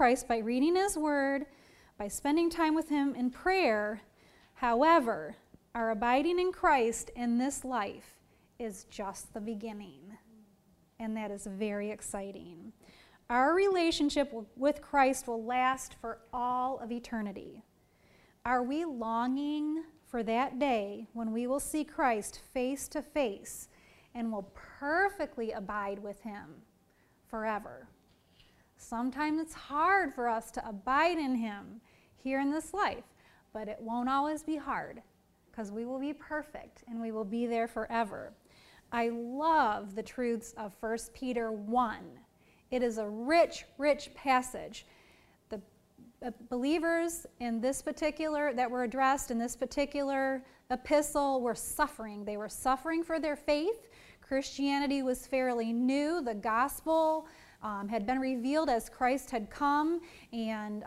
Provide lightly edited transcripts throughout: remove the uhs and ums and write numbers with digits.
Christ by reading his word, by spending time with him in prayer. However, our abiding in Christ in this life is just the beginning, and that is very exciting. Our relationship with Christ will last for all of eternity. Are we longing for that day when we will see Christ face to face and will perfectly abide with him forever? Sometimes it's hard for us to abide in him here in this life, but it won't always be hard because we will be perfect and we will be there forever. I love the truths of 1 Peter 1. It is a rich, rich passage. The believers in this particular, that were addressed in this particular epistle were suffering. They were suffering for their faith. Christianity was fairly new. The gospel had been revealed as Christ had come, and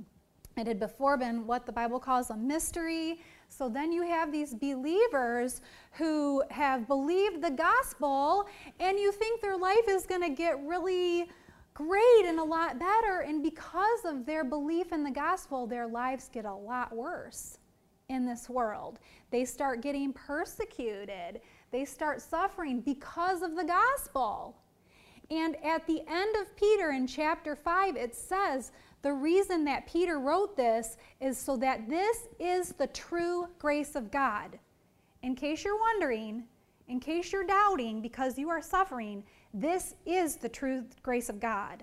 it had before been what the Bible calls a mystery. So then you have these believers who have believed the gospel, and you think their life is going to get really great and a lot better, and because of their belief in the gospel, their lives get a lot worse in this world. They start getting persecuted. They start suffering because of the gospel. And at the end of Peter in chapter 5, it says, the reason that Peter wrote this is so that this is the true grace of God. In case you're wondering, in case you're doubting because you are suffering, this is the true grace of God.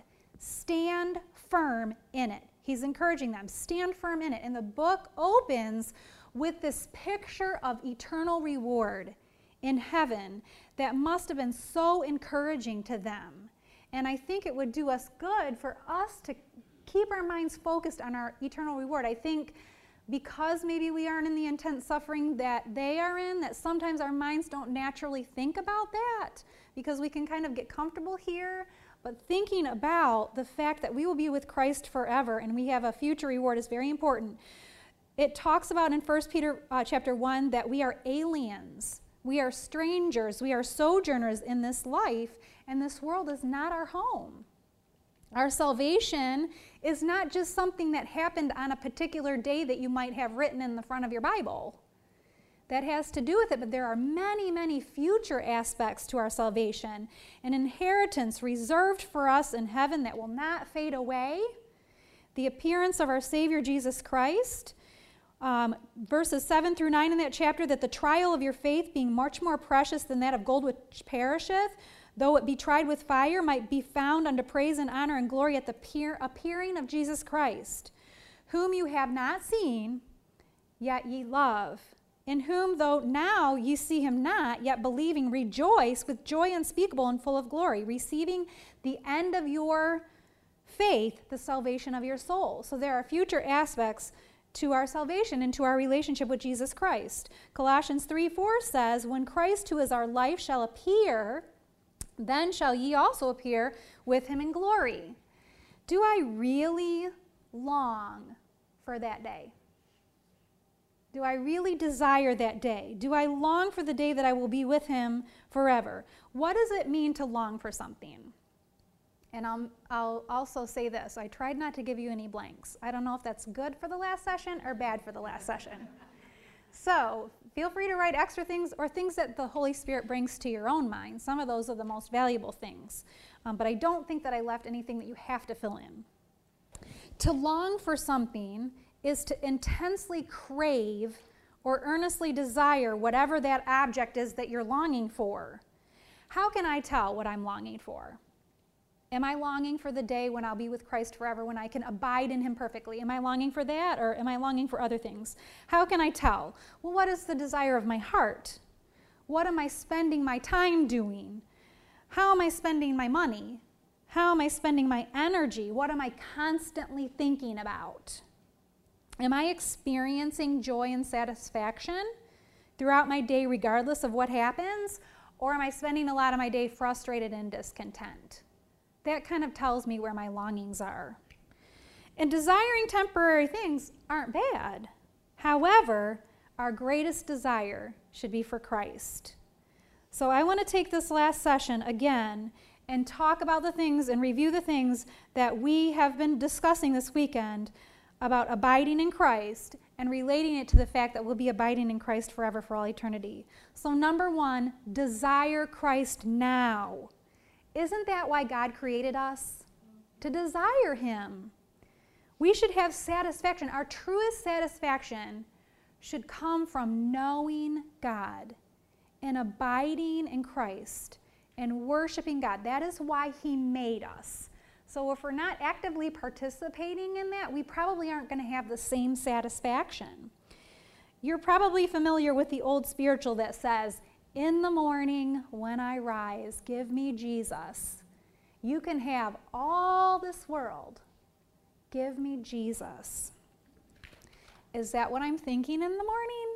Stand firm in it. He's encouraging them, stand firm in it. And the book opens with this picture of eternal reward in heaven that must have been so encouraging to them. And I think it would do us good for us to keep our minds focused on our eternal reward. I think because maybe we aren't in the intense suffering that they are in, that sometimes our minds don't naturally think about that because we can kind of get comfortable here. But thinking about the fact that we will be with Christ forever and we have a future reward is very important. It talks about in 1 Peter chapter 1 that we are aliens. We are strangers. We are sojourners in this life, and this world is not our home. Our salvation is not just something that happened on a particular day that you might have written in the front of your Bible. That has to do with it, but there are many, many future aspects to our salvation. An inheritance reserved for us in heaven that will not fade away. The appearance of our Savior Jesus Christ. Verses 7 through 9 in that chapter, that the trial of your faith, being much more precious than that of gold which perisheth, though it be tried with fire, might be found unto praise and honor and glory at the appearing of Jesus Christ, whom you have not seen, yet ye love, in whom though now ye see him not, yet believing, rejoice with joy unspeakable and full of glory, receiving the end of your faith, the salvation of your soul. So there are future aspects to our salvation and to our relationship with Jesus Christ. Colossians 3:4 says, when Christ, who is our life, shall appear, then shall ye also appear with him in glory. Do I really long for that day? Do I really desire that day? Do I long for the day that I will be with him forever? What does it mean to long for something? And I'll also say this. I tried not to give you any blanks. I don't know if that's good for the last session or bad for the last session. So feel free to write extra things or things that the Holy Spirit brings to your own mind. Some of those are the most valuable things. But I don't think that I left anything that you have to fill in. To long for something is to intensely crave or earnestly desire whatever that object is that you're longing for. How can I tell what I'm longing for? Am I longing for the day when I'll be with Christ forever, when I can abide in him perfectly? Am I longing for that, or am I longing for other things? How can I tell? Well, what is the desire of my heart? What am I spending my time doing? How am I spending my money? How am I spending my energy? What am I constantly thinking about? Am I experiencing joy and satisfaction throughout my day regardless of what happens? Or am I spending a lot of my day frustrated and discontent? That kind of tells me where my longings are. And desiring temporary things aren't bad. However, our greatest desire should be for Christ. So I want to take this last session again and talk about the things and review the things that we have been discussing this weekend about abiding in Christ and relating it to the fact that we'll be abiding in Christ forever for all eternity. So number one, desire Christ now. Isn't that why God created us? To desire him. We should have satisfaction. Our truest satisfaction should come from knowing God and abiding in Christ and worshiping God. That is why he made us. So if we're not actively participating in that, we probably aren't going to have the same satisfaction. You're probably familiar with the old spiritual that says, "In the morning when I rise, give me Jesus. You can have all this world. Give me Jesus." Is that what I'm thinking in the morning?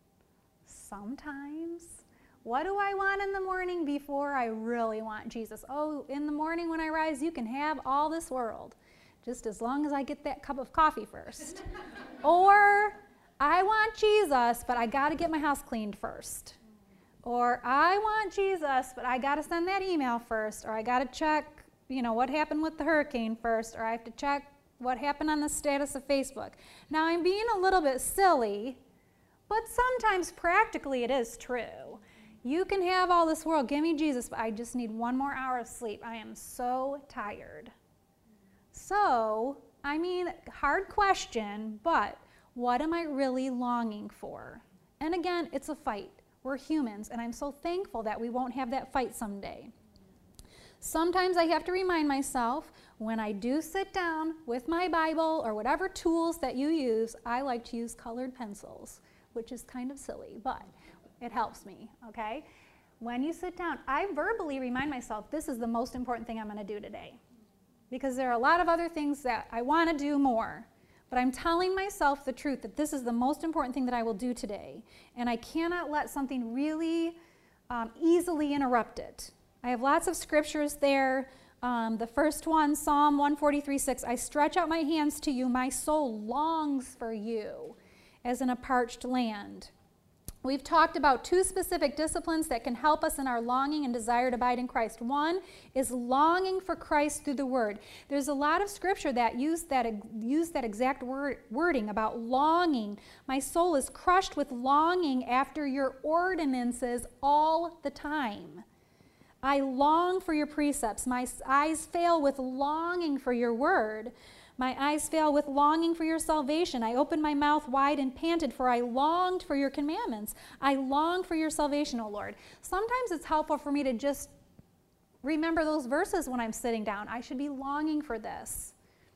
Sometimes. What do I want in the morning before I really want Jesus? Oh, in the morning when I rise, you can have all this world, just as long as I get that cup of coffee first. Or, I want Jesus, but I got to get my house cleaned first. Or, I want Jesus, but I got to send that email first. Or, I got to check, what happened with the hurricane first. Or, I have to check what happened on the status of Facebook. Now, I'm being a little bit silly, but sometimes practically it is true. You can have all this world. Give me Jesus, but I just need 1 more hour of sleep. I am so tired. So, hard question, but what am I really longing for? And again, it's a fight. We're humans, and I'm so thankful that we won't have that fight someday. Sometimes I have to remind myself, when I do sit down with my Bible or whatever tools that you use, I like to use colored pencils, which is kind of silly, but it helps me, okay? When you sit down, I verbally remind myself, this is the most important thing I'm going to do today. Because there are a lot of other things that I want to do more. But I'm telling myself the truth, that this is the most important thing that I will do today. And I cannot let something really easily interrupt it. I have lots of scriptures there. The first one, Psalm 143:6, "I stretch out my hands to you, my soul longs for you as in a parched land." We've talked about 2 specific disciplines that can help us in our longing and desire to abide in Christ. One is longing for Christ through the Word. There's a lot of scripture that use that exact wording about longing. My soul is crushed with longing after your ordinances all the time. I long for your precepts. My eyes fail with longing for your word. My eyes fail with longing for your salvation. I opened my mouth wide and panted, for I longed for your commandments. I long for your salvation, O Lord. Sometimes it's helpful for me to just remember those verses when I'm sitting down. I should be longing for this.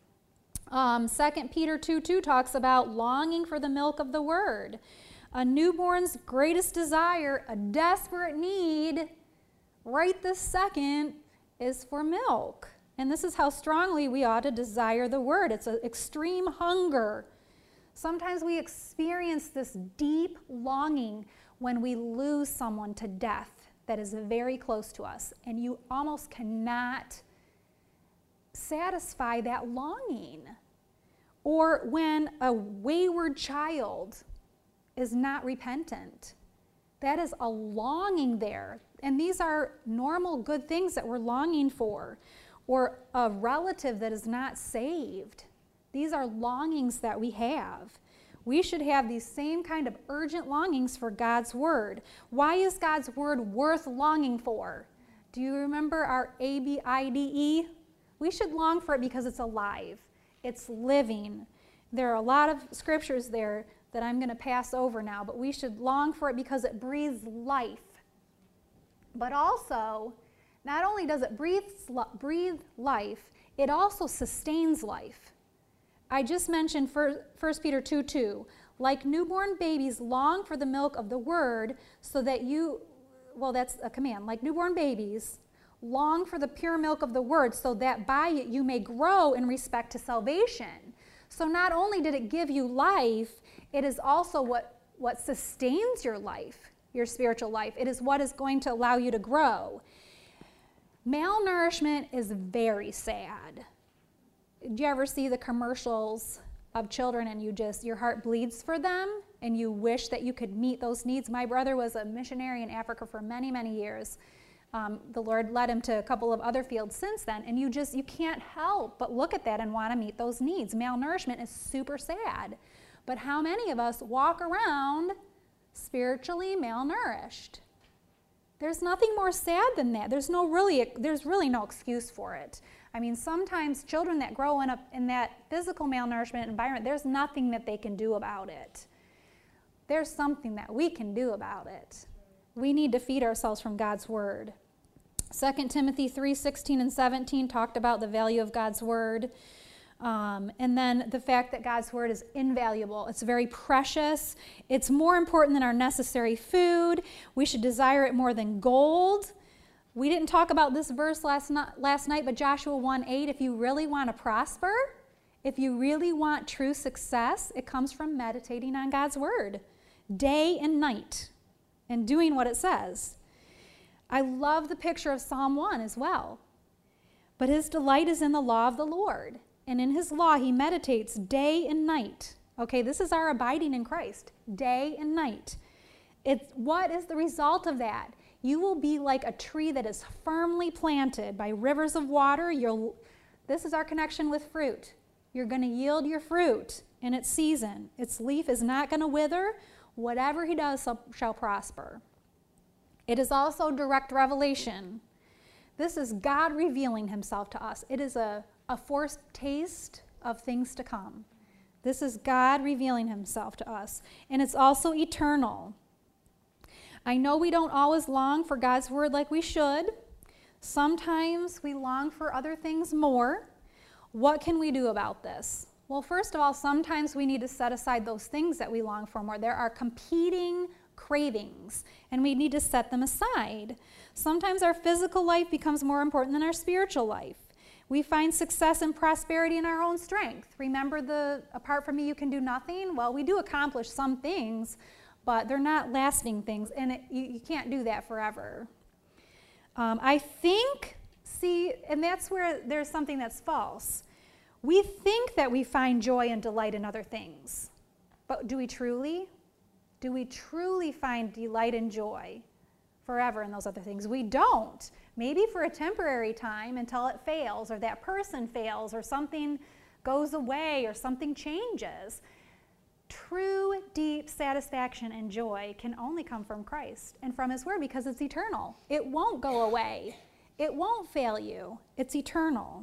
2 Peter 2:2 talks about longing for the milk of the word. A newborn's greatest desire, a desperate need, right this second, is for milk. And this is how strongly we ought to desire the word. It's an extreme hunger. Sometimes we experience this deep longing when we lose someone to death that is very close to us, and you almost cannot satisfy that longing. Or when a wayward child is not repentant. That is a longing there. And these are normal good things that we're longing for. Or a relative that is not saved. These are longings that we have. We should have these same kind of urgent longings for God's word. Why is God's word worth longing for? Do you remember our ABIDE? We should long for it because it's alive. It's living. There are a lot of scriptures there that I'm going to pass over now, but we should long for it because it breathes life. But also, not only does it breathe life, it also sustains life. I just mentioned 1 Peter 2:2. Like newborn babies long for the milk of the word so that that's a command. Like newborn babies long for the pure milk of the word so that by it you may grow in respect to salvation. So not only did it give you life, it is also what sustains your life, your spiritual life. It is what is going to allow you to grow. Malnourishment is very sad. Do you ever see the commercials of children and your heart bleeds for them and you wish that you could meet those needs? My brother was a missionary in Africa for many, many years. The Lord led him to a couple of other fields since then, and you can't help but look at that and want to meet those needs. Malnourishment is super sad, but how many of us walk around spiritually malnourished? There's nothing more sad than that. There's really no excuse for it. I mean, sometimes children that grow up in that physical malnourishment environment, there's nothing that they can do about it. There's something that we can do about it. We need to feed ourselves from God's word. 2 Timothy 3:16 and 17 talked about the value of God's word. And then the fact that God's word is invaluable. It's very precious. It's more important than our necessary food. We should desire it more than gold. We didn't talk about this verse last night, but Joshua 1:8, if you really want to prosper, if you really want true success, it comes from meditating on God's word day and night and doing what it says. I love the picture of Psalm 1 as well. But his delight is in the law of the Lord, and in his law he meditates day and night. Okay, this is our abiding in Christ, day and night. What is the result of that? You will be like a tree that is firmly planted by rivers of water. This is our connection with fruit. You're going to yield your fruit in its season. Its leaf is not going to wither. Whatever he does shall prosper. It is also direct revelation. This is God revealing himself to us. It is a foretaste of things to come. This is God revealing himself to us. And it's also eternal. I know we don't always long for God's word like we should. Sometimes we long for other things more. What can we do about this? Well, first of all, sometimes we need to set aside those things that we long for more. There are competing cravings, and we need to set them aside. Sometimes our physical life becomes more important than our spiritual life. We find success and prosperity in our own strength. Remember apart from me you can do nothing? Well, we do accomplish some things, but they're not lasting things, and you can't do that forever. I think, and that's where there's something that's false. We think that we find joy and delight in other things, but do we truly? Do we truly find delight and joy forever in those other things? We don't. Maybe for a temporary time until it fails, or that person fails, or something goes away, or something changes. True, deep satisfaction and joy can only come from Christ and from his word because it's eternal. It won't go away. It won't fail you. It's eternal.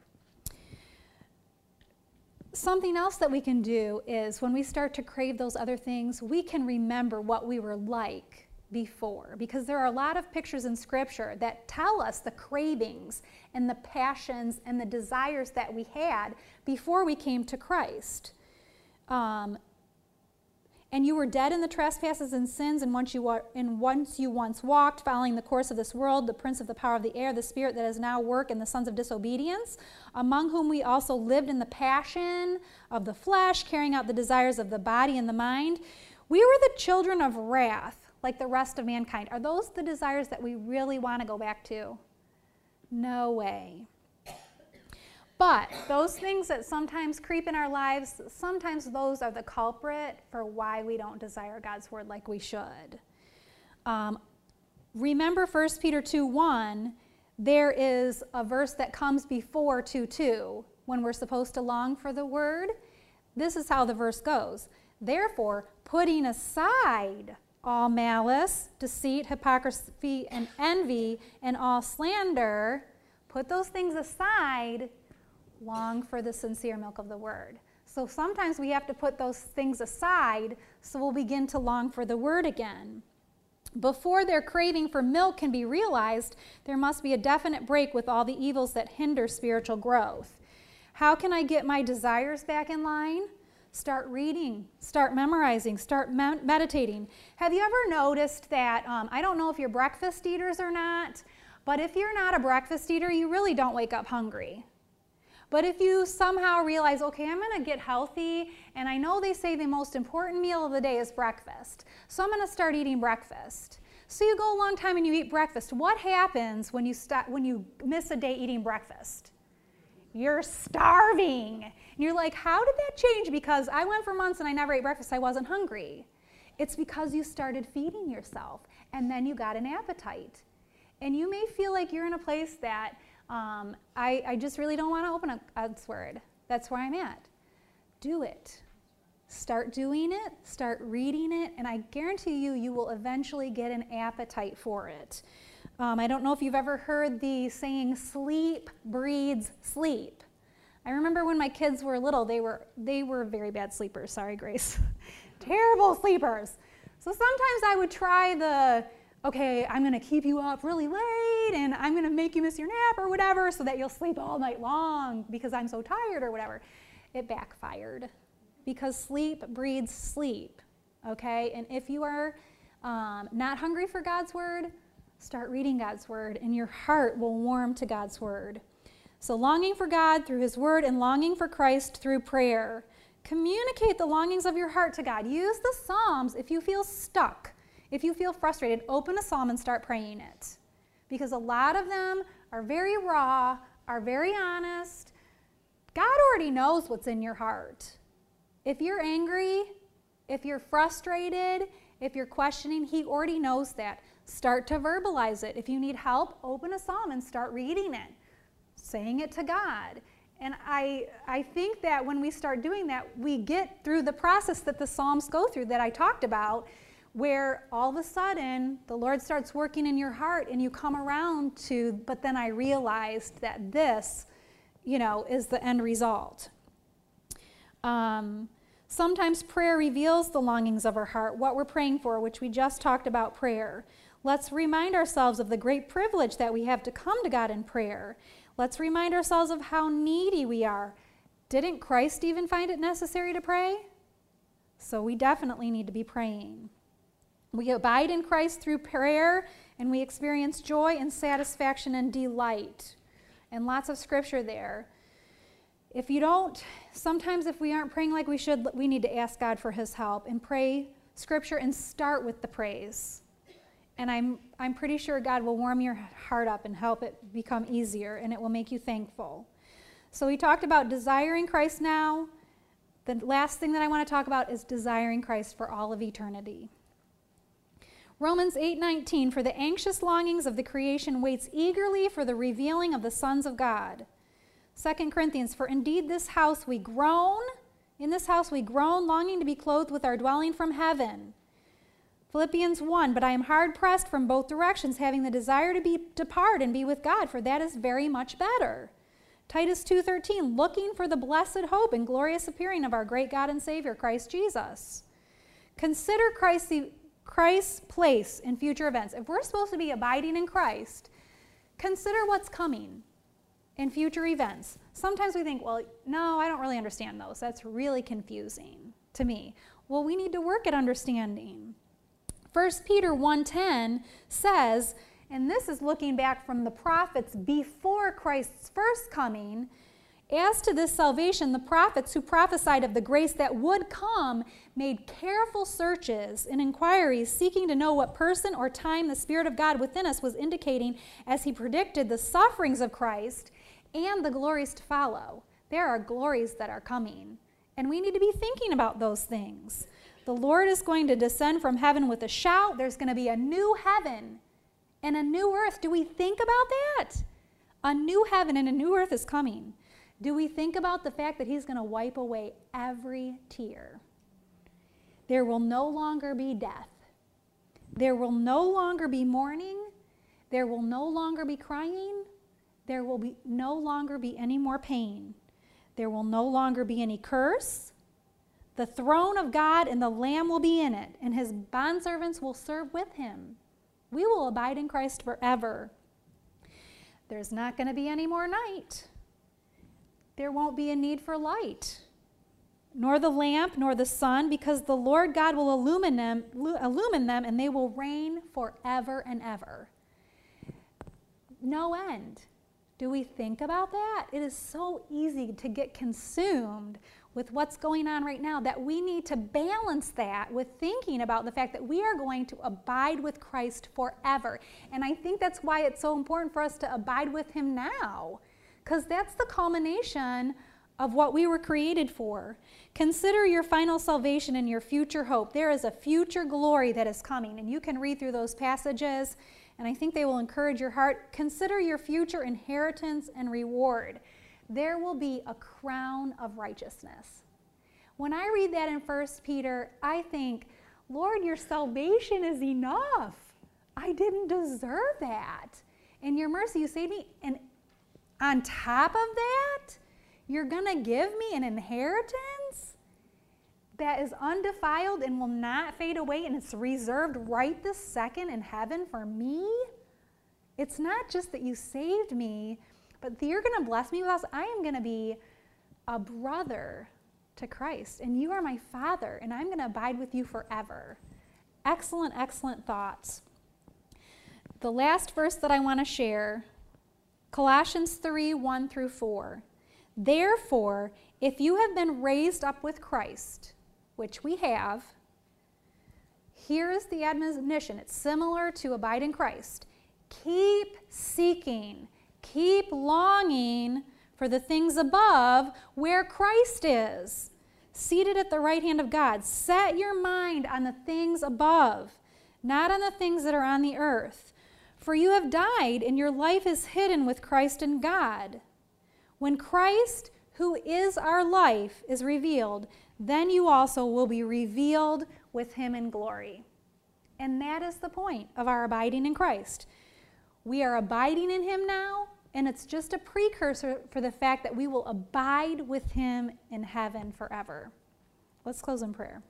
Something else that we can do is when we start to crave those other things, we can remember what we were like before, because there are a lot of pictures in Scripture that tell us the cravings and the passions and the desires that we had before we came to Christ. And you were dead in the trespasses and sins, and once you once walked, following the course of this world, the prince of the power of the air, the spirit that is now work in the sons of disobedience, among whom we also lived in the passion of the flesh, carrying out the desires of the body and the mind. We were the children of wrath, like the rest of mankind. Are those the desires that we really want to go back to? No way. But those things that sometimes creep in our lives, sometimes those are the culprit for why we don't desire God's word like we should. Remember 1 Peter 2:1, there is a verse that comes before 2:2 when we're supposed to long for the word. This is how the verse goes. Therefore, putting aside all malice, deceit, hypocrisy, and envy, and all slander, put those things aside, long for the sincere milk of the word. So sometimes we have to put those things aside so we'll begin to long for the word again. Before their craving for milk can be realized, there must be a definite break with all the evils that hinder spiritual growth. How can I get my desires back in line? Start reading, start memorizing, start meditating. Have you ever noticed that, I don't know if you're breakfast eaters or not, but if you're not a breakfast eater, you really don't wake up hungry. But if you somehow realize, okay, I'm going to get healthy, and I know they say the most important meal of the day is breakfast, so I'm going to start eating breakfast. So you go a long time and you eat breakfast. What happens when you miss a day eating breakfast? You're starving. And you're like, how did that change? Because I went for months and I never ate breakfast. I wasn't hungry. It's because you started feeding yourself, and then you got an appetite. And you may feel like you're in a place that I just really don't want to open God's Word. That's where I'm at. Do it. Start doing it, start reading it, and I guarantee you, you will eventually get an appetite for it. I don't know if you've ever heard the saying, sleep breeds sleep. I remember when my kids were little, they were very bad sleepers. Sorry, Grace. Terrible sleepers. So sometimes I would try okay, I'm going to keep you up really late, and I'm going to make you miss your nap or whatever so that you'll sleep all night long because I'm so tired or whatever. It backfired. Because sleep breeds sleep, okay? And if you are not hungry for God's Word, start reading God's Word, and your heart will warm to God's Word. So longing for God through His Word and longing for Christ through prayer. Communicate the longings of your heart to God. Use the Psalms if you feel stuck, if you feel frustrated. Open a psalm and start praying it. Because a lot of them are very raw, are very honest. God already knows what's in your heart. If you're angry, if you're frustrated, if you're questioning, He already knows that. Start to verbalize it. If you need help, open a psalm and start reading it, saying it to God. And I think that when we start doing that, we get through the process that the Psalms go through that I talked about, where all of a sudden the Lord starts working in your heart and you come around to, but then I realized that this, is the end result. Sometimes prayer reveals the longings of our heart, what we're praying for, which we just talked about prayer. Let's remind ourselves of the great privilege that we have to come to God in prayer. Let's remind ourselves of how needy we are. Didn't Christ even find it necessary to pray? So we definitely need to be praying. We abide in Christ through prayer, and we experience joy and satisfaction and delight. And lots of scripture there. If you don't, sometimes if we aren't praying like we should, we need to ask God for His help and pray scripture and start with the praise. And I'm pretty sure God will warm your heart up and help it become easier, and it will make you thankful. So we talked about desiring Christ now. The last thing that I want to talk about is desiring Christ for all of eternity. Romans 8:19, for the anxious longings of the creation waits eagerly for the revealing of the sons of God. 2 Corinthians, for indeed in this house we groan, longing to be clothed with our dwelling from heaven. Philippians 1, but I am hard pressed from both directions, having the desire to depart and be with God, for that is very much better. Titus 2:13, looking for the blessed hope and glorious appearing of our great God and Savior, Christ Jesus. Consider Christ's place in future events. If we're supposed to be abiding in Christ, consider what's coming in future events. Sometimes we think, well, no, I don't really understand those. That's really confusing to me. Well, we need to work at understanding. 1 Peter 1:10 says, and this is looking back from the prophets before Christ's first coming, as to this salvation, the prophets who prophesied of the grace that would come made careful searches and inquiries, seeking to know what person or time the Spirit of God within us was indicating as He predicted the sufferings of Christ and the glories to follow. There are glories that are coming, and we need to be thinking about those things. The Lord is going to descend from heaven with a shout. There's going to be a new heaven and a new earth. Do we think about that? A new heaven and a new earth is coming. Do we think about the fact that He's going to wipe away every tear? There will no longer be death. There will no longer be mourning. There will no longer be crying. There will no longer be any more pain. There will no longer be any curse. The throne of God and the Lamb will be in it, and His bondservants will serve with Him. We will abide in Christ forever. There's not going to be any more night. There won't be a need for light, nor the lamp, nor the sun, because the Lord God will illumine them, and they will reign forever and ever. No end. Do we think about that? It is so easy to get consumed with what's going on right now that we need to balance that with thinking about the fact that we are going to abide with Christ forever. And I think that's why it's so important for us to abide with Him now, because that's the culmination of what we were created for. Consider your final salvation and your future hope. There is a future glory that is coming, and you can read through those passages and I think they will encourage your heart. Consider your future inheritance and reward. There will be a crown of righteousness. When I read that in 1 Peter, I think, Lord, your salvation is enough. I didn't deserve that. In your mercy, you saved me. And on top of that, you're going to give me an inheritance that is undefiled and will not fade away, and it's reserved right this second in heaven for me. It's not just that you saved me, but that you're going to bless me with us. I am going to be a brother to Christ, and you are my Father, and I'm going to abide with you forever. Excellent, excellent thoughts. The last verse that I want to share, Colossians 3, 1 through 4. Therefore, if you have been raised up with Christ, which we have, here is the admonition. It's similar to abide in Christ. Keep seeking, keep longing for the things above where Christ is, seated at the right hand of God. Set your mind on the things above, not on the things that are on the earth. For you have died, and your life is hidden with Christ in God. When Christ, who is our life, is revealed, then you also will be revealed with him in glory. And that is the point of our abiding in Christ. We are abiding in him now, and it's just a precursor for the fact that we will abide with him in heaven forever. Let's close in prayer.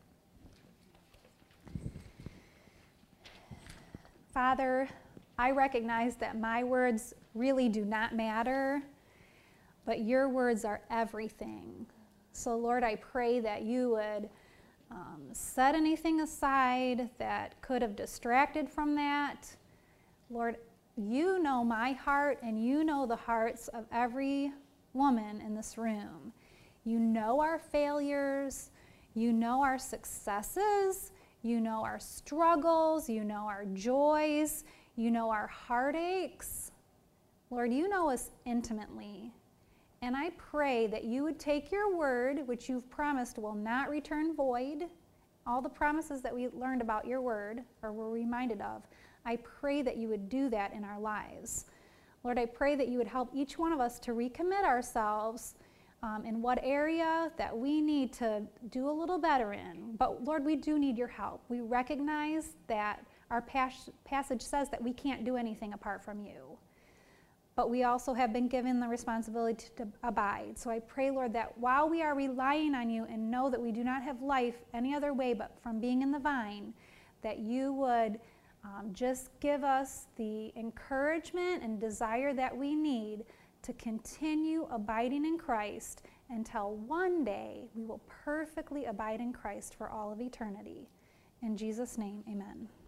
Father, I recognize that my words really do not matter, but your words are everything. So, Lord, I pray that you would set anything aside that could have distracted from that. Lord, you know my heart, and you know the hearts of every woman in this room. You know our failures. You know our successes. You know our struggles. You know our joys. You know our heartaches. Lord, you know us intimately. And I pray that you would take your word, which you've promised will not return void, all the promises that we learned about your word, or were reminded of, I pray that you would do that in our lives. Lord, I pray that you would help each one of us to recommit ourselves in what area that we need to do a little better in. But Lord, we do need your help. We recognize that our passage says that we can't do anything apart from you. But we also have been given the responsibility to abide. So I pray, Lord, that while we are relying on you and know that we do not have life any other way but from being in the vine, that you would just give us the encouragement and desire that we need to continue abiding in Christ until one day we will perfectly abide in Christ for all of eternity. In Jesus' name, amen.